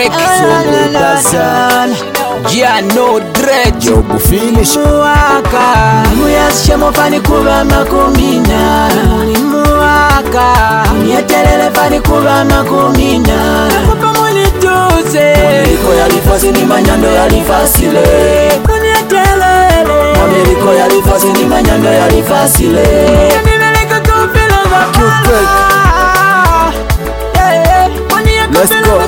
Drake, Zone Baza, Giano Dread, Jobu Finish Muwaka, muyashe mofani kuba makumina, muwaka, yetelele fani kuba makumina, kupa mulituze, Ameriko yalifasi ni manyando yalifasile, kunyetelele, Ameriko yalifasi ni manyando yalifasile, nimeleka kufilo za pala. Let's go.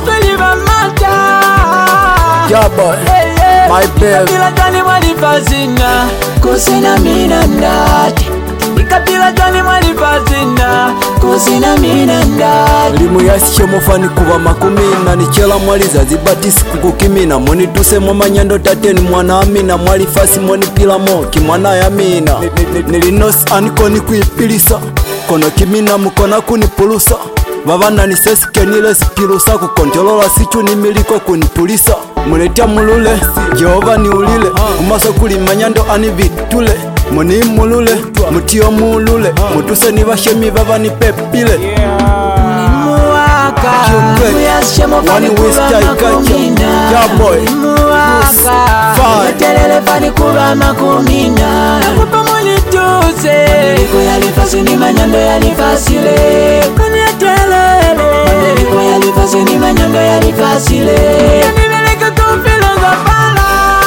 Yeah boy, my babe. Ikapila jani mwalifazina kusina mina ndati. Ikapila jani mwalifazina kusina mina ndati. Limu yasishe mofani kuva makumina. Nichela mwaliza zibatisi kukukimina. Moni tuse mwamanyando tateni mwana amina. Mwalifasi moni pila moki mwana ya mina. Nilinosi anikoni kuipilisa. Kono kimina mukona kunipulusa. Vavana ni sesi kenile sikirusa kukontolola sichu ni miliko kunipulisa. Muletia mulule, Jehova ni ulile. Kumaso kuli manyando anivitule. Muni mulule, mutio mulule. Mutuse ni vashemi vava ni pepile. Muwaka, muyashe mofani kuba makumina. Yeah boy, muwaka, yetelele fani kuba makumina. Kupa mulituze, Ameriko yalifasi ni manyando yalifasile, kunyetelele, Ameriko yalifasi ni manyando yalifasile, nimeleka kufilo za pala.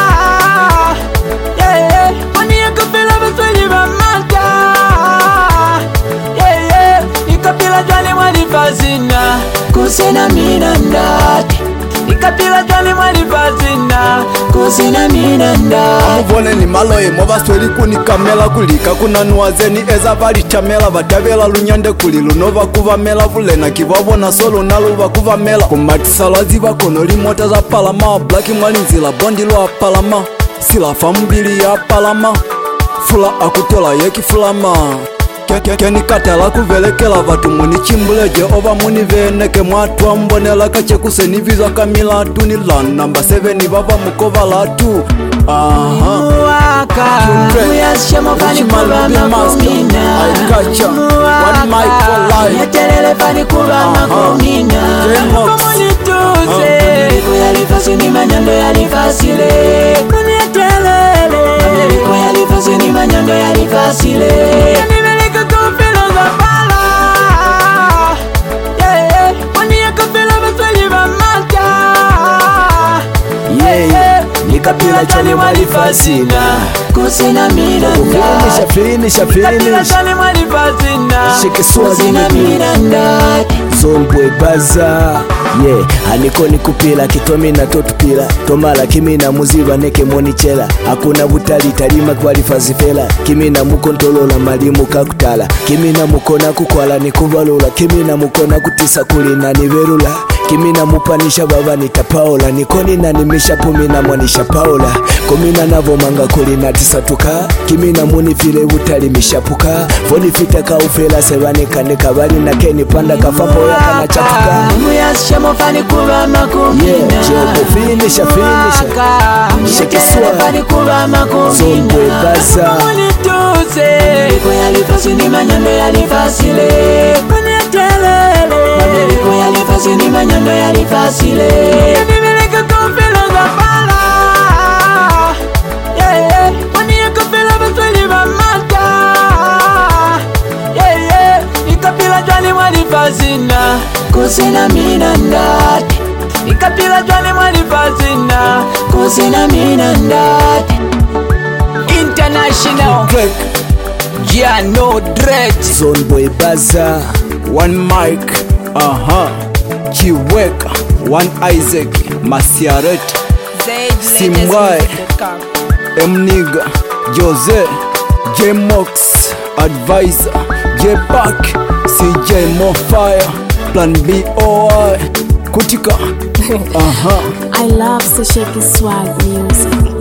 Yeah, mani ya kufilo basweli ba mata. Yeah, ikapila jani mwalifazina kusina mina ndati. Ikapila jani mwalifazina kusina mina ndati. Amuvone ni maloye mwabasweli kuni kamela kulika kuna nuwazeni eza vali chamela vatavela lunyande kuli lunova kuva mela vulena kivavona solo naluva kuva mela kumatisala ziva kono limota za palama blaki mwalinzila bondi lwa palama silafa mbili ya palama fula akutola yekifulama Keni katala kuvelekela vatu muni chimbuleje ova muni veneke mwatu mbonela kache kuseni vizwa kamila tu ni lan number 7 vava mukova la tu. Muwaka, muyashe mofani kuba makumina. Muwaka, yetelele fani kuba makumina. Kupa mulituze, Ameriko yalifasi ni manyando yalifasile, kunyetelele, Ameriko yalifasi ni manyando yalifasile, nimeleka kufilo za pala. Yeah, mani ya kufilo basweli ba mata. Yeah, nikapila jani mwalifazina kusina mina ndati. Nikapila jani mwalifazina kusina mina ndati. Zone Baza, yeah, anikoni kupila kitomi na totupila tomala kimina muziva neke monichela hakuna butali talima kwalifazifela kimina mukontolola malimu kakutala kimina mukona kukwala nikuvalula kimina mukona kutisa kulina niverula kimina mupanisha baba nitapaola nikoni na nimisha pumina mwanisha paola komina navomanga kulina tisatuka kimina munifile butali mishapuka foni fita kaufela sevanekandeka bali na keni panda kafapo ya kana chatuka muyashe mofani kuba makumina. Yeah, Jobu Finish yetelele fani kuba makumina. Zone Baza, mulituze, Ameriko yalifasi ni manyando yalifasile, kunyetelele, Ameriko yalifasi ni manyando yalifasile, nimeleka kufilo za pala. Yeah, mani ya kufilo basweli ba mata. Yeah, ikapila jani mwalifazina kusina mina ndati. Ikapila jani mwalifazina kusina mina ndati. International Drake, Giano Dread, Zone Baza, one Mike, Chiweka, one Isaac, Masiaret, Simwae, Mniga, Jose, J-Mox, Advisor, J-Pack, CJ Mofire, Plan B.O.I, Kutika. I love the shaky swag music.